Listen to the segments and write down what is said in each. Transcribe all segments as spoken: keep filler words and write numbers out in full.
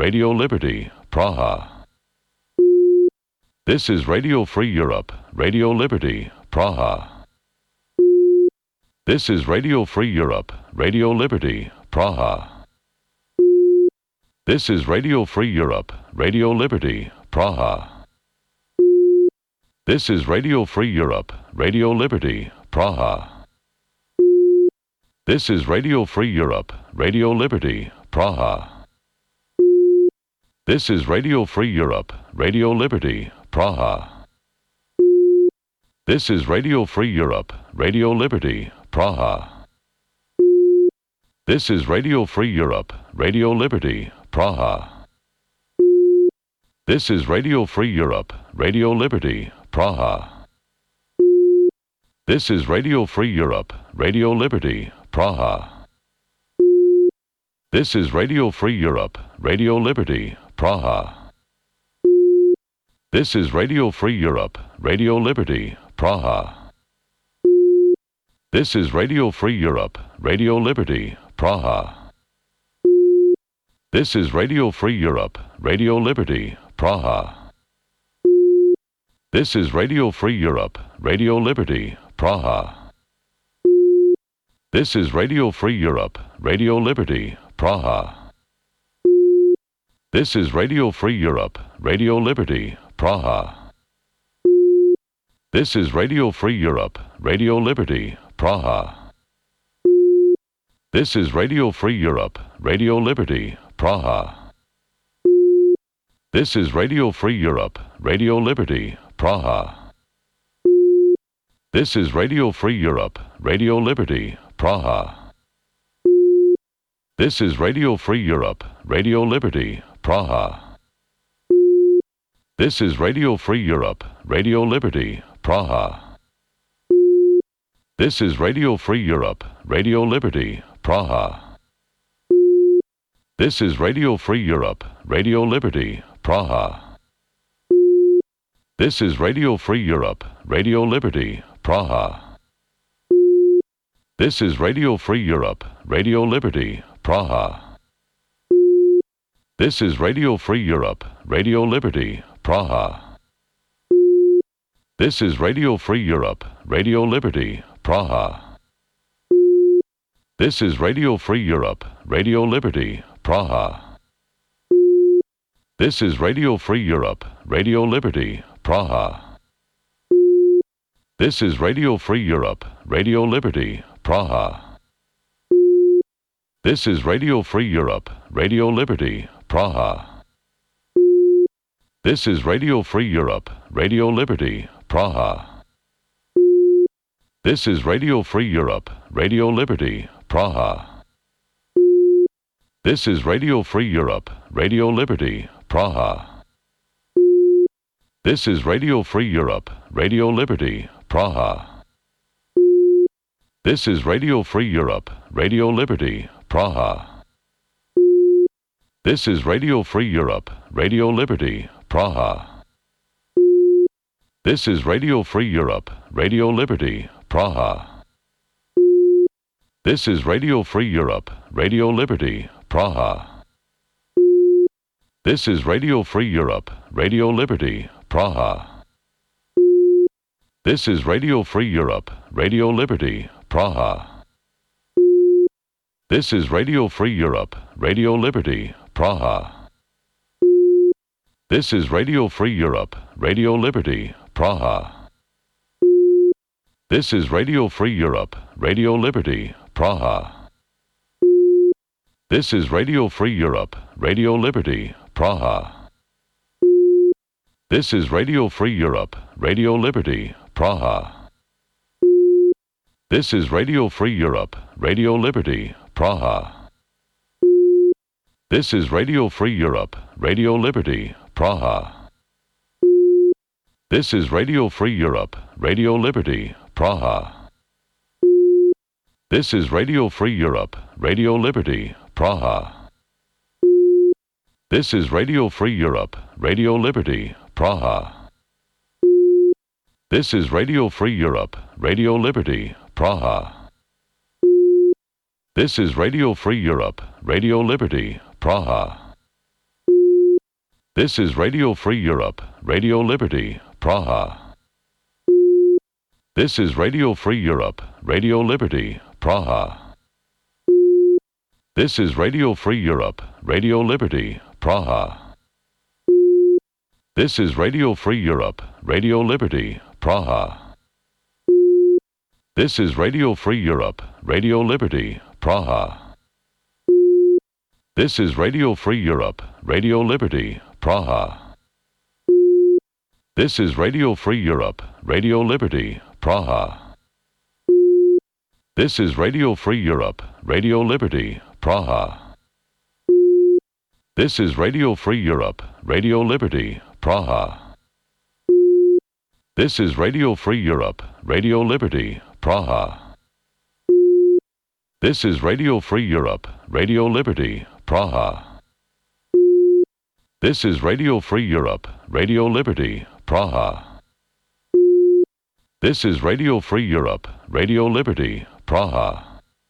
Radio Liberty, Praha. This is Radio Free Europe, Radio Liberty, Praha. This is Radio Free Europe, Radio Liberty, Praha. This is Radio Free Europe, Radio Liberty, Praha. This is Radio Free Europe, Radio Liberty, Praha. This is Radio Free Europe, Radio Liberty, Praha. This is Radio Free Europe, Radio Liberty, Praha. This is Radio Free Europe, Radio Liberty, Praha. This is Radio Free Europe, Radio Liberty, Praha. This is Radio Free Europe, Radio Liberty, Praha. This is Radio Free Europe, Radio Liberty, Praha. This is Radio Free Europe, Radio Liberty, Praha. This is Radio Free Europe, Radio Liberty, Praha. This is Radio Free Europe, Radio Liberty, Praha. This is Radio Free Europe, Radio Liberty, Praha. This is Radio Free Europe, Radio Liberty, Praha. This is Radio Free Europe, Radio Liberty, Praha. This is Radio Free Europe, Radio Liberty, Praha. This is Radio Free Europe, Radio Liberty, Praha. This is Radio Free Europe, Radio Liberty, Praha. This is Radio Free Europe, Radio Liberty, Praha. This is Radio Free Europe, Radio Liberty, Praha. This is Radio Free Europe, Radio Liberty, Praha. This is Radio Free Europe, Radio Liberty, Praha. This is Radio Free Europe, Radio Liberty, Praha. This is Radio Free Europe, Radio Liberty, Praha. This is Radio Free Europe, Radio Liberty, Praha. This is Radio Free Europe, Radio Liberty, Praha. This is Radio Free Europe, Radio Liberty, Praha. This is Radio Free Europe, Radio Liberty, Praha. This is Radio Free Europe, Radio Liberty, Praha. This is Radio Free Europe, Radio Liberty, Praha. This is Radio Free Europe, Radio Liberty, Praha. This is Radio Free Europe, Radio Liberty, Praha. This is Radio Free Europe, Radio Liberty, Praha. This is Radio Free Europe, Radio Liberty, Praha. This is Radio Free Europe, Radio Liberty, Praha. This is Radio Free Europe, Radio Liberty, Praha. This is Radio Free Europe, Radio Liberty, Praha. This is Radio Free Europe, Radio Liberty, Praha. This is Radio Free Europe, Radio Liberty, Praha. This is Radio Free Europe, Radio Liberty, Praha. This is Radio Free Europe, Radio Liberty, Praha. This is Radio Free Europe, Radio Liberty, Praha. This is Radio Free Europe, Radio Liberty, Praha. This is Radio Free Europe, Radio Liberty, Praha. This is Radio Free Europe, Radio Liberty, Praha. This is Radio Free Europe, Radio Liberty, Praha. This is Radio Free Europe, Radio Liberty, Praha. This is Radio Free Europe, Radio Liberty, Praha. This is Radio Free Europe, Radio Liberty, Praha. This is Radio Free Europe, Radio Liberty, Praha. This is Radio Free Europe, Radio Liberty, Praha. This is Radio Free Europe, Radio Liberty, Praha. This is Radio Free Europe, Radio Liberty, Praha. This is Radio Free Europe, Radio Liberty, Praha. This is Radio Free Europe, Radio Liberty, Praha. This is Radio Free Europe, Radio Liberty, Praha. This is Radio Free Europe, Radio Liberty, Praha. This is Radio Free Europe, Radio Liberty, Praha. This is Radio Free Europe, Radio Liberty, Praha. This is Radio Free Europe, Radio Liberty, Praha. This is Radio Free Europe, Radio Liberty, Praha. This is Radio Free Europe, Radio Liberty, Praha. This is Radio Free Europe, Radio Liberty, Praha. This is Radio Free Europe, Radio Liberty, Praha. This is Radio Free Europe, Radio Liberty, Praha. This is Radio Free Europe, Radio Liberty, Praha. This is Radio Free Europe, Radio Liberty, Praha.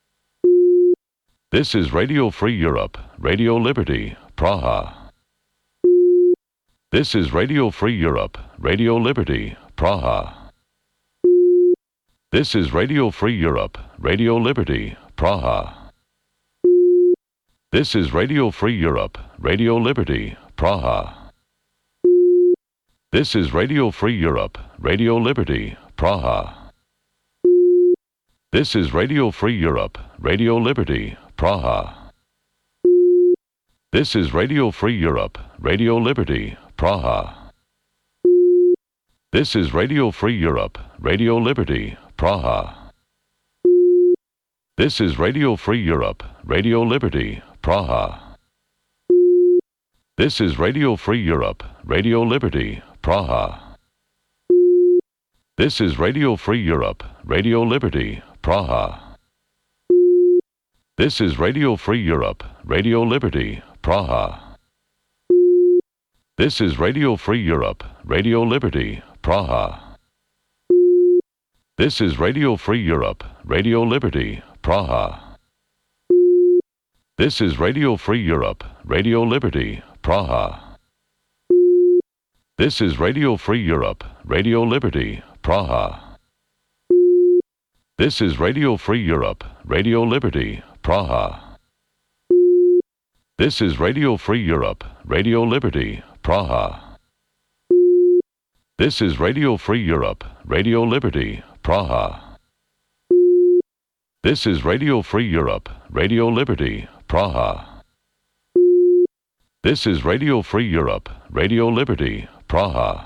This is Radio Free Europe, Radio Liberty, Praha. This is Radio Free Europe, Radio Liberty, Praha. This is Radio Free Europe, Radio Liberty, Praha. This is Radio Free Europe, Radio Liberty, Praha. This is Radio Free Europe, Radio Liberty, Praha. This is Radio Free Europe, Radio Liberty, Praha. This is Radio Free Europe, Radio Liberty, Praha. This is Radio Free Europe, Radio Liberty, Praha. This is Radio Free Europe, Radio Liberty, Praha. This is Radio Free Europe, Radio Liberty, Praha. This is Radio Free Europe, Radio Liberty, Praha. This is Radio Free Europe, Radio Liberty, Praha. This is Radio Free Europe, Radio Liberty, Praha. This is Radio Free Europe, Radio Liberty, Praha. This is Radio Free Europe, Radio Liberty, Praha. This is Radio Free Europe, Radio Liberty, Praha. This is Radio Free Europe, Radio Liberty, Praha. This is Radio Free Europe, Radio Liberty, Praha. This is Radio Free Europe, Radio Liberty, Praha. This is Radio Free Europe, Radio Liberty, Praha. This is Radio Free Europe, Radio Liberty, Praha.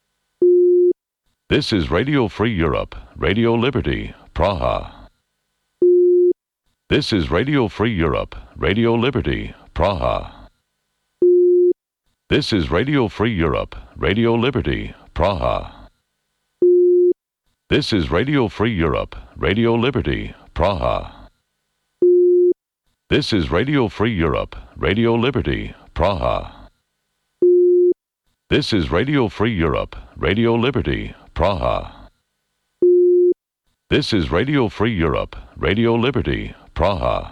This is Radio Free Europe, Radio Liberty, Praha. This is Radio Free Europe, Radio Liberty, Praha. This is Radio Free Europe, Radio Liberty, Praha. This is Radio Free Europe, Radio Liberty, Praha. This is Radio Free Europe, Radio Liberty, Praha. This is Radio Free Europe, Radio Liberty, Praha. This is Radio Free Europe, Radio Liberty, Praha.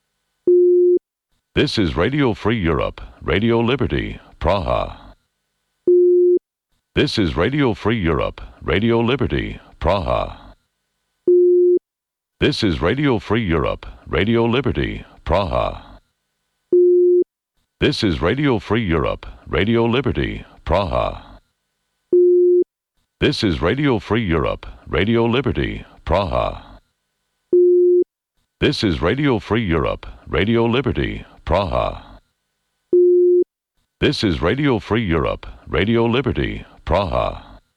This is Radio Free Europe, Radio Liberty, Praha. This is Radio Free Europe, Radio Liberty, Praha. This is Radio Free Europe, Radio Liberty, Praha. This is Radio Free Europe, Radio Liberty, Praha. This is Radio Free Europe, Radio Liberty, Praha. This is Radio Free Europe, Radio Liberty, Praha. This is Radio Free Europe, Radio Liberty, Praha.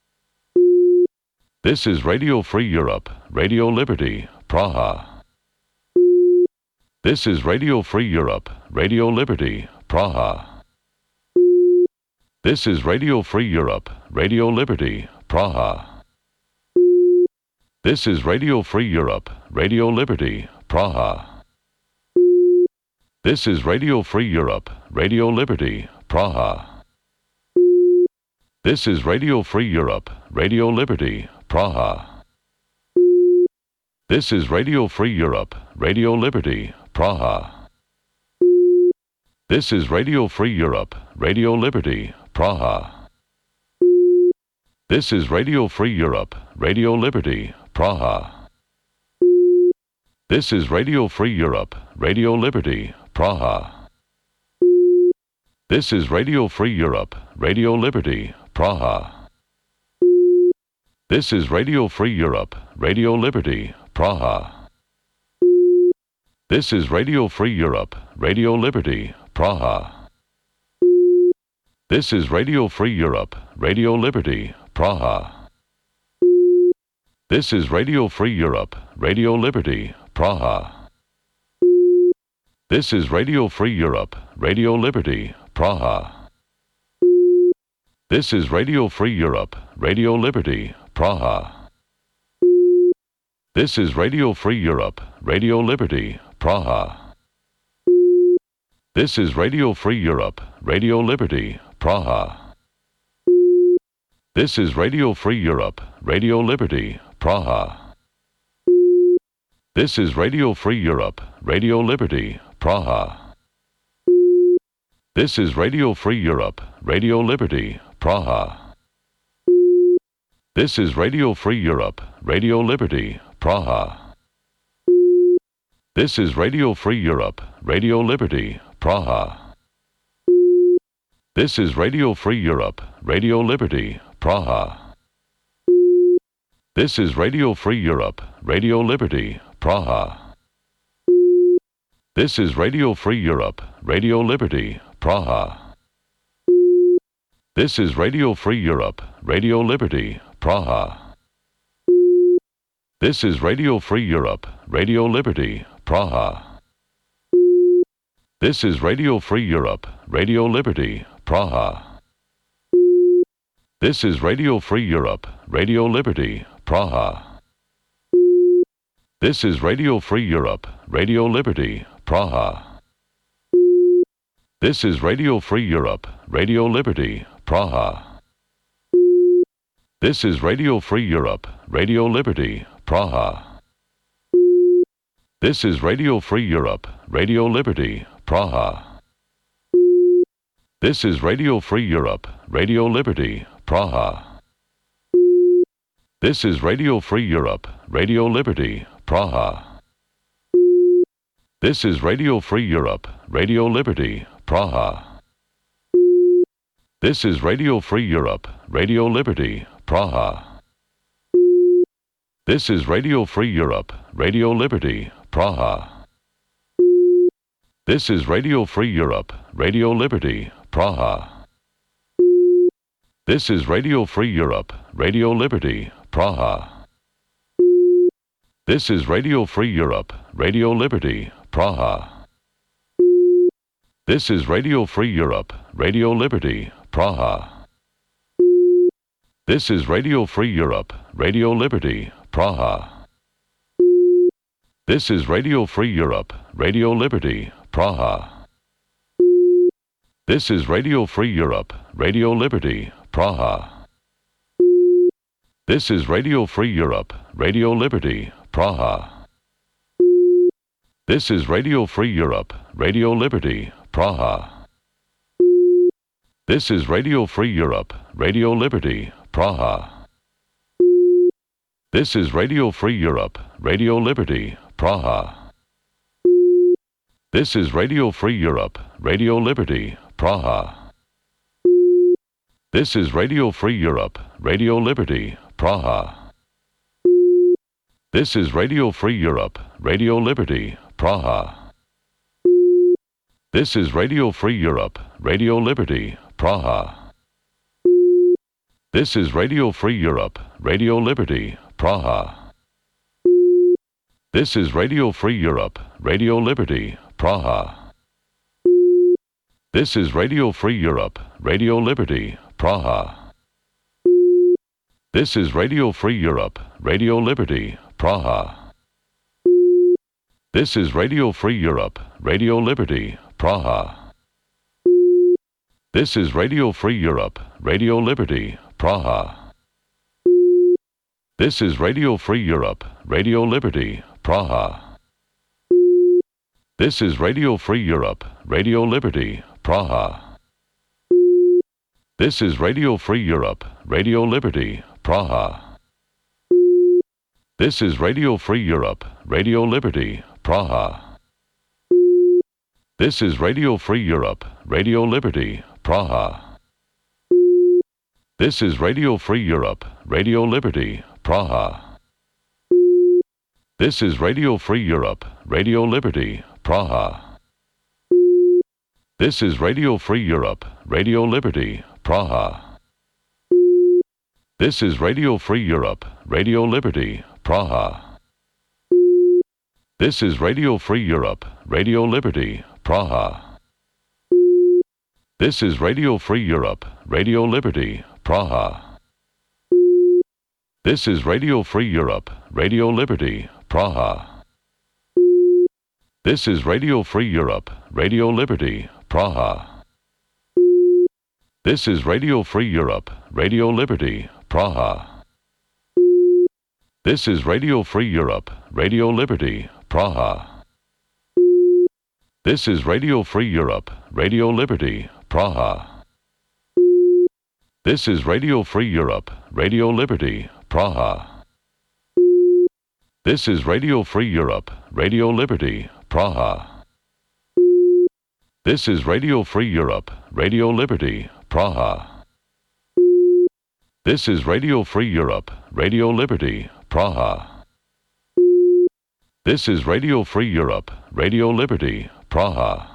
This is Radio Free Europe, Radio Liberty, Praha. This is Radio Free Europe, Radio Liberty, Praha. This is Radio Free Europe, Radio Liberty, Praha. This is Radio Free Europe, Radio Liberty, Praha. This is Radio Free Europe, Radio Liberty, Praha. This is Radio Free Europe, Radio Liberty, Praha. This is Radio Free Europe, Radio Liberty, Praha. This is Radio Free Europe, Radio Liberty, Praha. This is Radio Free Europe, Radio Liberty, Praha. This is Radio Free Europe, Radio Liberty, Praha. This is Radio Free Europe, Radio Liberty, Praha. This is Radio Free Europe, Radio Liberty, Praha. This is Radio Free Europe, Radio Liberty, Praha. This is Radio Free Europe, Radio Liberty, Praha. This is Radio Free Europe, Radio Liberty, Praha. This is Radio Free Europe, Radio Liberty, Praha. This is Radio Free Europe, Radio Liberty, Praha. This is Radio Free Europe, Radio Liberty, Praha. This is Radio Free Europe, Radio Liberty, Praha. This is Radio Free Europe, Radio Liberty, Praha. This is Radio Free Europe, Radio Liberty, Praha. This is Radio Free Europe, Radio Liberty, Praha. This is Radio Free Europe, Radio Liberty, Praha. This is Radio Free Europe, Radio Liberty, Praha. This is Radio Free Europe, Radio Liberty, Praha. This is Radio Free Europe, Radio Liberty, Praha. This is Radio Free Europe, Radio Liberty, Praha. This is Radio Free Europe, Radio Liberty, Praha. This is Radio Free Europe, Radio Liberty, Praha. This is Radio Free Europe, Radio Liberty, Praha. This is Radio Free Europe, Radio Liberty, Praha. This is Radio Free Europe, Radio Liberty, Praha. This is Radio Free Europe, Radio Liberty, Praha. This is Radio Free Europe, Radio Liberty, Praha. This is Radio Free Europe, Radio Liberty, Praha. This is Radio Free Europe, Radio Liberty, Praha. This is Radio Free Europe, Radio Liberty, Praha. This is Radio Free Europe, Radio Liberty, Praha. This is Radio Free Europe, Radio Liberty, Praha. This is Radio Free Europe, Radio Liberty, Praha. This is Radio Free Europe, Radio Liberty, Praha. This is Radio Free Europe, Radio Liberty, Praha. This is Radio Free Europe, Radio Liberty, Praha. This is Radio Free Europe, Radio Liberty, Praha. This is Radio Free Europe, Radio Liberty, Praha. This is Radio Free Europe, Radio Liberty, Praha. This is Radio Free Europe, Radio Liberty, Praha. This is Radio Free Europe, Radio Liberty, Praha. This is Radio Free Europe, Radio Liberty, Praha. This is Radio Free Europe, Radio Liberty, Praha. This is Radio Free Europe, Radio Liberty, Praha. This is Radio Free Europe, Radio Liberty, Praha. This is Radio Free Europe, Radio Liberty, Praha. This is Radio Free Europe, Radio Liberty, Praha. This is Radio Free Europe, Radio Liberty, Praha. This is Radio Free Europe, Radio Liberty, Praha. This is Radio Free Europe, Radio Liberty, Praha. This is Radio Free Europe, Radio Liberty, Praha. This is Radio Free Europe, Radio Liberty, Praha. This is Radio Free Europe, Radio Liberty, Praha. This is Radio Free Europe, Radio Liberty, Praha. This is Radio Free Europe, Radio Liberty, Praha. This is Radio Free Europe, Radio Liberty, Praha. This is Radio Free Europe, Radio Liberty, Praha. This is Radio Free Europe, Radio Liberty, Praha. This is Radio Free Europe, Radio Liberty, Praha. This is Radio Free Europe, Radio Liberty, Praha. This is Radio Free Europe, Radio Liberty, Praha. This is Radio Free Europe, Radio Liberty, Praha. This is Radio Free Europe, Radio Liberty, Praha. This is Radio Free Europe, Radio Liberty, Praha. This is Radio Free Europe, Radio Liberty, Praha. This is Radio Free Europe, Radio Liberty, Praha. This is Radio Free Europe, Radio Liberty, Praha. This is Radio Free Europe, Radio Liberty, Praha. This is Radio Free Europe, Radio Liberty, Praha. This is Radio Free Europe, Radio Liberty, Praha. This is Radio Free Europe, Radio Liberty, Praha. This is Radio Free Europe, Radio Liberty, Praha. This is Radio Free Europe, Radio Liberty, Praha. This is Radio Free Europe, Radio Liberty, Praha. This is Radio Free Europe, Radio Liberty, Praha.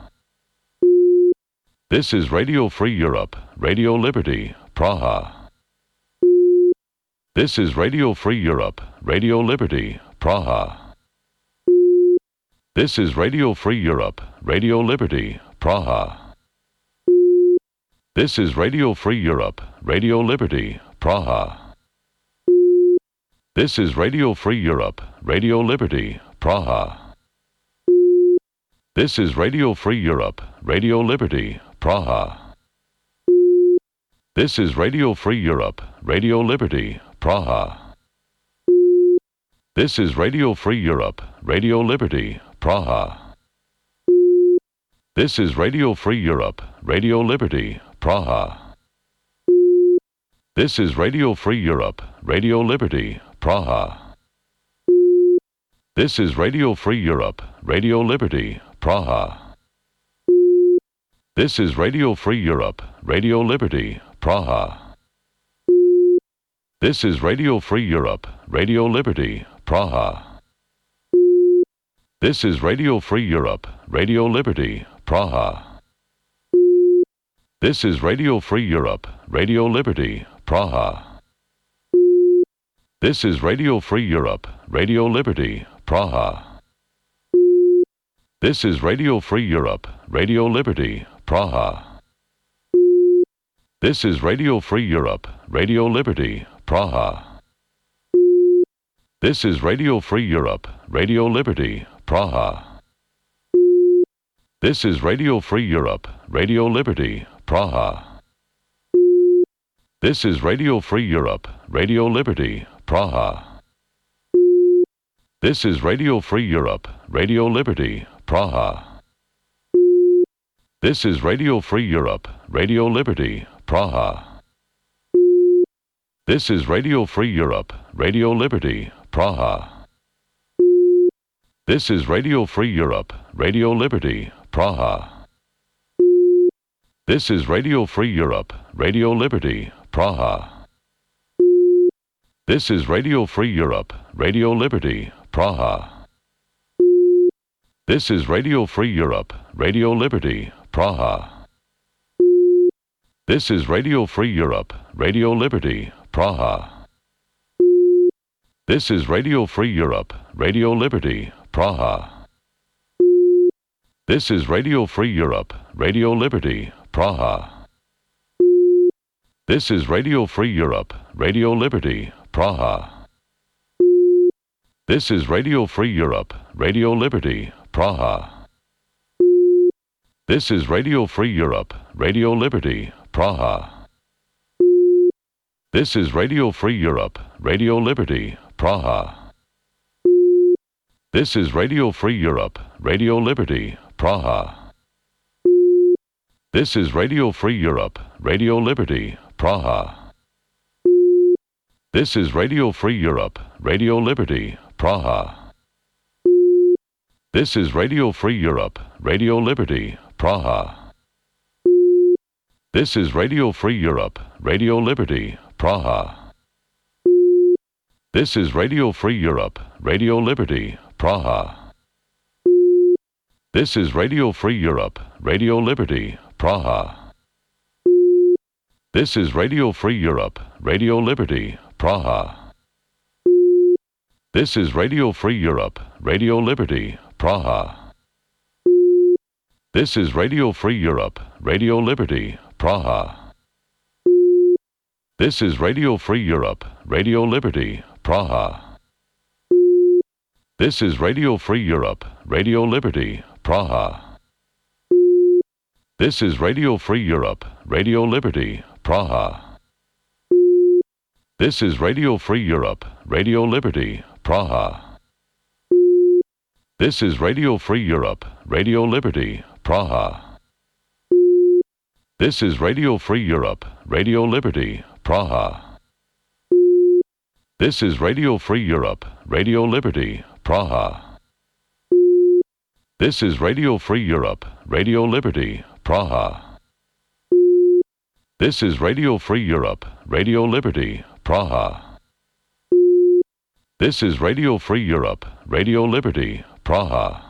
This is Radio Free Europe, Radio Liberty, Praha. This is Radio Free Europe, Radio Liberty, Praha. This is Radio Free Europe, Radio Liberty, Praha. This is Radio Free Europe, Radio Liberty, Praha. This is Radio Free Europe, Radio Liberty, Praha. This is Radio Free Europe, Radio Liberty, Praha. This is Radio Free Europe, Radio Liberty, Praha. This is Radio Free Europe, Radio Liberty, Praha. This is Radio Free Europe, Radio Liberty, Praha. This is Radio Free Europe, Radio Liberty, Praha. This is Radio Free Europe, Radio Liberty, Praha. This is Radio Free Europe, Radio Liberty, Praha. This is Radio Free Europe, Radio Liberty, Praha. This is Radio Free Europe, Radio Liberty, Praha. This is Radio Free Europe, Radio Liberty, Praha. This is Radio Free Europe, Radio Liberty, Praha. This is Radio Free Europe, Radio Liberty, Praha. This is Radio Free Europe, Radio Liberty, Praha. This is Radio Free Europe, Radio Liberty, Praha. This is Radio Free Europe, Radio Liberty, Praha. This is Radio Free Europe, Radio Liberty, Praha. This is Radio Free Europe, Radio Liberty, Praha. This is Radio Free Europe, Radio Liberty, Praha. This is Radio Free Europe, Radio Liberty, Praha. This is Radio Free Europe, Radio Liberty, Praha. This is Radio Free Europe, Radio Liberty, Praha. This is Radio Free Europe, Radio Liberty, Praha. This is Radio Free Europe, Radio Liberty, Praha. This is Radio Free Europe, Radio Liberty, Praha. This is Radio Free Europe, Radio Liberty, Praha. This is Radio Free Europe, Radio Liberty, Praha. This is Radio Free Europe, Radio Liberty, Praha. This is Radio Free Europe, Radio Liberty, Praha. This is Radio Free Europe, Radio Liberty, Praha. This is Radio Free Europe, Radio Liberty, Praha. This is Radio Free Europe, Radio Liberty, Praha. This is Radio Free Europe, Radio Liberty, Praha. This is Radio Free Europe, Radio Liberty, Praha. This is Radio Free Europe, Radio Liberty, Praha. This is Radio Free Europe, Radio Liberty, Praha. This is Radio Free Europe, Radio Liberty, Praha. This is Radio Free Europe, Radio Liberty, Praha. This is Radio Free Europe, Radio Liberty, Praha. This is Radio Free Europe, Radio Liberty, Praha. This is Radio Free Europe, Radio Liberty, Praha. This is Radio Free Europe, Radio Liberty, Praha. This is Radio Free Europe, Radio Liberty, Praha. This is Radio Free Europe, Radio Liberty, Praha. This is Radio Free Europe, Radio Liberty, Praha. This is Radio Free Europe, Radio Liberty, Praha. This is Radio Free Europe, Radio Liberty, Praha. This is Radio Free Europe, Radio Liberty, Praha. This is Radio Free Europe, Radio Liberty, Praha. This is Radio Free Europe, Radio Liberty, Praha. This is Radio Free Europe, Radio Liberty, Praha.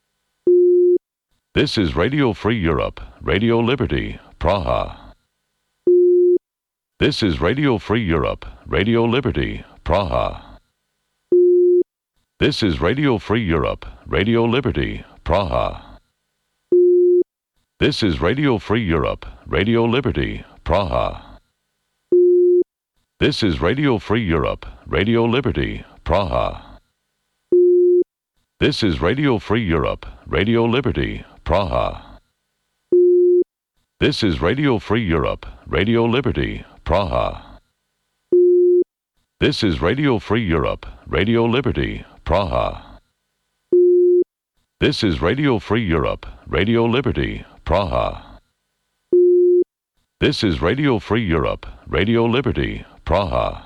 This is Radio Free Europe, Radio Liberty, Praha. This is Radio Free Europe, Radio Liberty, Praha. This is Radio Free Europe, Radio Liberty, Praha. This is Radio Free Europe, Radio Liberty, Praha. This is Radio Free Europe, Radio Liberty, Praha. This is Radio Free Europe, Radio Liberty, Praha. This is Radio Free Europe, Radio Liberty, Praha. This is Radio Free Europe, Radio Liberty, Praha. This is Radio Free Europe, Radio Liberty, Praha. This is Radio Free Europe, Radio Liberty, Praha.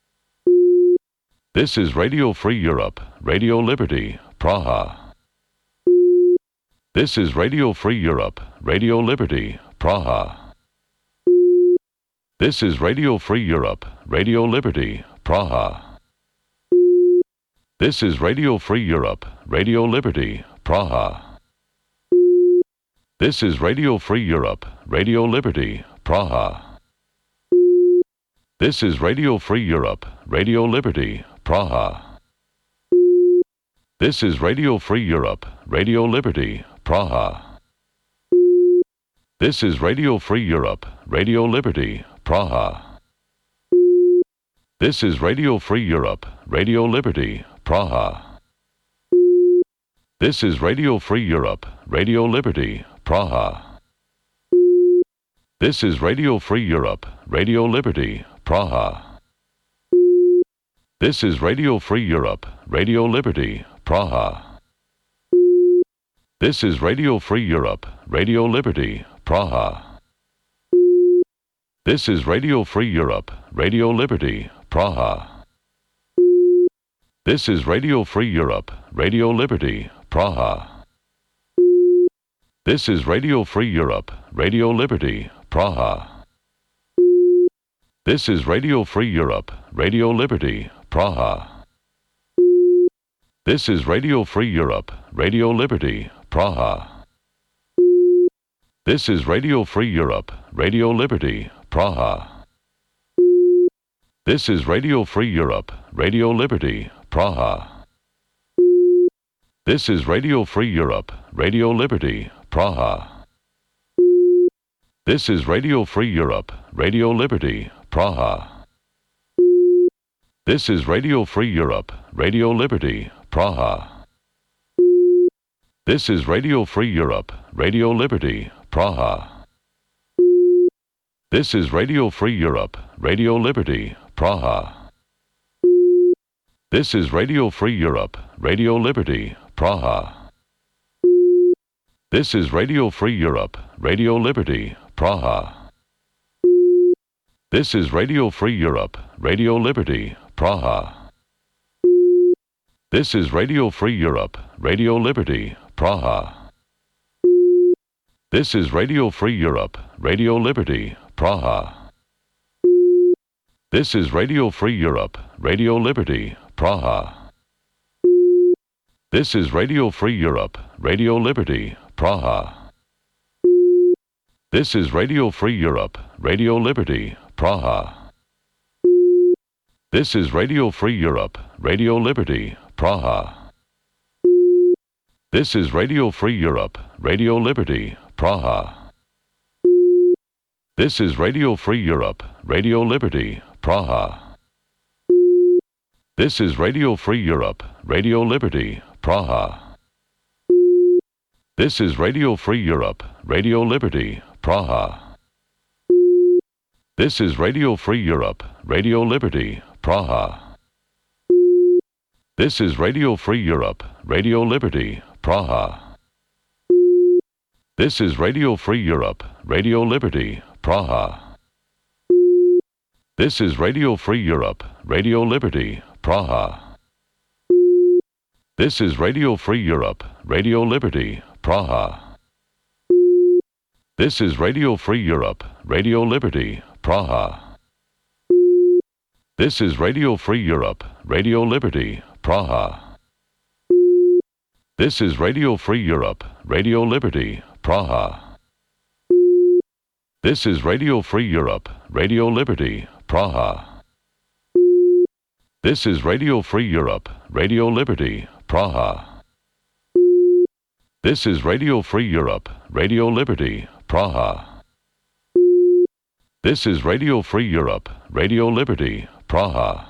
This is Radio Free Europe, Radio Liberty, Praha. This is Radio Free Europe, Radio Liberty, Praha. This is Radio Free Europe, Radio Liberty, Praha. This is Radio Free Europe, Radio Liberty, Praha. This is Radio Free Europe, Radio Liberty, Praha. This is Radio Free Europe, Radio Liberty, Praha. This is Radio Free Europe, Radio Liberty, Praha. This is Radio Free Europe, Radio Liberty, Praha. This is Radio Free Europe, Radio Liberty, Praha. This is Radio Free Europe, Radio Liberty, Praha. This is Radio Free Europe, Radio Liberty, Praha. This is Radio Free Europe, Radio Liberty, Praha. This is Radio Free Europe, Radio Liberty, Praha. This is Radio Free Europe, Radio Liberty, Praha. This is Radio Free Europe, Radio Liberty, Praha. This is Radio Free Europe, Radio Liberty, Praha. This is Radio Free Europe, Radio Liberty, Praha. This is Radio Free Europe, Radio Liberty, Praha. This is Radio Free Europe, Radio Liberty, Praha. This is Radio Free Europe, Radio Liberty, Praha. This is Radio Free Europe, Radio Liberty, Praha. This is Radio Free Europe, Radio Liberty, Praha. This is Radio Free Europe, Radio Liberty, Praha. This is Radio Free Europe, Radio Liberty, Praha. This is Radio Free Europe, Radio Liberty, Praha. This is Radio Free Europe, Radio Liberty, Praha. This is Radio Free Europe, Radio Liberty, Praha. This is Radio Free Europe, Radio Liberty, Praha. This is Radio Free Europe, Radio Liberty, Praha. This is Radio Free Europe, Radio Liberty, Praha. This is Radio Free Europe, Radio Liberty, Praha. This is Radio Free Europe, Radio Liberty, Praha. This is Radio Free Europe, Radio Liberty, Praha. This is Radio Free Europe, Radio Liberty, Praha. This is Radio Free Europe, Radio Liberty, Praha. This is Radio Free Europe, Radio Liberty, Praha. This is Radio Free Europe, Radio Liberty, Praha. This is Radio Free Europe, Radio Liberty, Praha. This is Radio Free Europe, Radio Liberty, Praha. This is Radio Free Europe, Radio Liberty, Praha. This is Radio Free Europe, Radio Liberty, Praha. This is Radio Free Europe, Radio Liberty, Praha. This is Radio Free Europe, Radio Liberty, Praha. This is Radio Free Europe, Radio Liberty, Praha. This is Radio Free Europe, Radio Liberty, Praha. This is Radio Free Europe, Radio Liberty, Praha. This is Radio Free Europe, Radio Liberty, Praha. This is Radio Free Europe, Radio Liberty, Praha. This is Radio Free Europe, Radio Liberty, Praha. This is Radio Free Europe, Radio Liberty, Praha.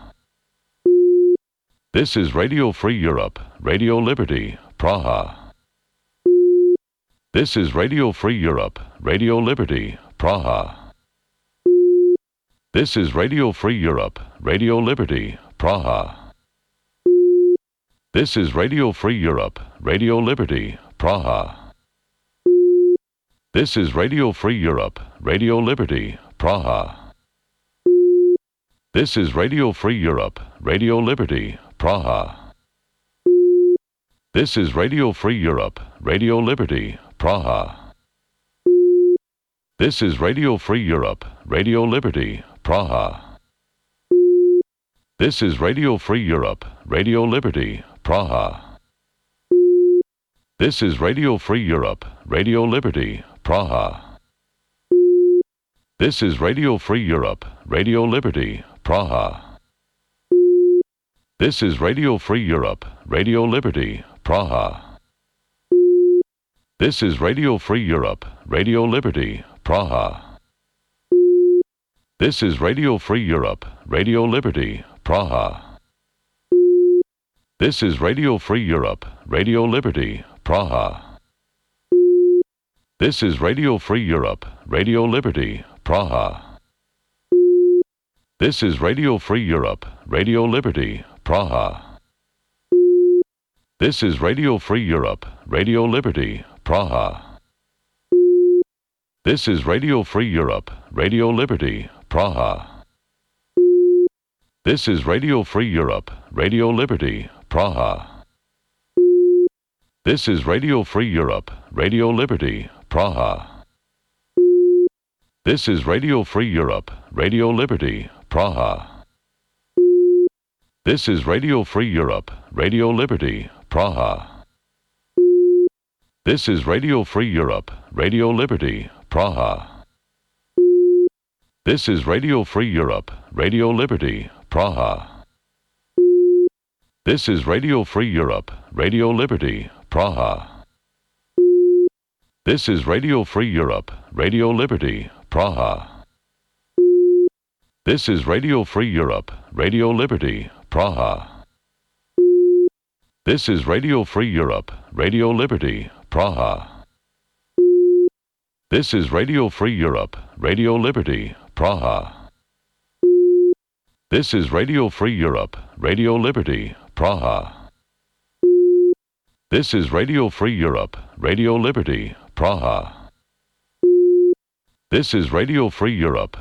This is Radio Free Europe, Radio Liberty, Praha. This is Radio Free Europe, Radio Liberty, Praha. This is Radio Free Europe, Radio Liberty, Praha. This is Radio Free Europe, Radio Liberty, Praha. This is Radio Free Europe, Radio Liberty, Praha. This is Radio Free Europe, Radio Liberty, Praha. This is Radio Free Europe, Radio Liberty, Praha. This is Radio Free Europe, Radio Liberty, Praha. This is Radio Free Europe, Radio Liberty, Praha. This is Radio Free Europe, Radio Liberty, Praha. This is Radio Free Europe, Radio Liberty, Praha. This is Radio Free Europe, Radio Liberty, Praha. This is Radio Free Europe, Radio Liberty, Praha. This is Radio Free Europe, Radio Liberty, Praha. This is Radio Free Europe, Radio Liberty, Praha. This is Radio Free Europe, Radio Liberty, Praha. This is Radio Free Europe, Radio Liberty, Praha. This is Radio Free Europe, Radio Liberty, Praha. This is Radio Free Europe, Radio Liberty, Praha. This is Radio Free Europe, Radio Liberty, Praha. This is Radio Free Europe, Radio Liberty, Praha. This is Radio Free Europe, Radio Liberty, Praha. This is Radio Free Europe, Radio Liberty, Praha. This is Radio Free Europe, Radio Liberty, Praha. This is Radio Free Europe, Radio Liberty, Praha. This is Radio Free Europe, Radio Liberty, Praha. This is Radio Free Europe, Radio Liberty, Praha. This is Radio Free Europe, Radio Liberty, Praha. This is Radio Free Europe, Radio Liberty, Praha. This is Radio Free Europe, Radio Liberty, Praha. This is Radio Free Europe, Radio Liberty, Praha. This is Radio Free Europe, Radio Liberty, Praha. This is Radio Free Europe,